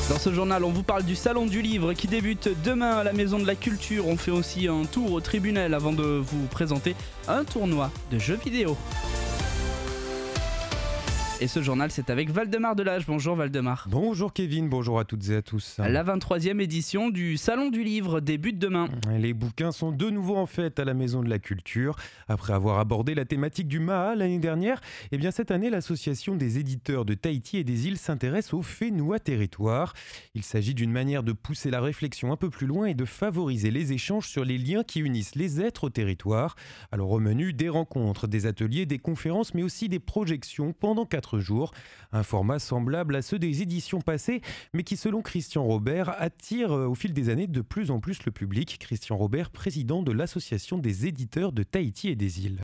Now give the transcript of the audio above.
Dans ce journal, on vous parle du Salon du Livre qui débute demain à la Maison de la Culture. On fait aussi un tour au tribunal avant de vous présenter un tournoi de jeux vidéo. Et ce journal, c'est avec Valdemar Delage. Bonjour Valdemar. Bonjour Kevin, bonjour à toutes et à tous. La 23e édition du Salon du Livre débute demain. Les bouquins sont de nouveau en fête à la Maison de la Culture. Après avoir abordé la thématique du Maha l'année dernière, cette année, l'association des éditeurs de Tahiti et des îles s'intéresse au Whenua Territoire. Il s'agit d'une manière de pousser la réflexion un peu plus loin et de favoriser les échanges sur les liens qui unissent les êtres au territoire. Alors au menu, des rencontres, des ateliers, des conférences, mais aussi des projections pendant 4 jours. Un format semblable à ceux des éditions passées, mais qui, selon Christian Robert, attire au fil des années de plus en plus le public. Christian Robert, président de l'association des éditeurs de Tahiti et des îles.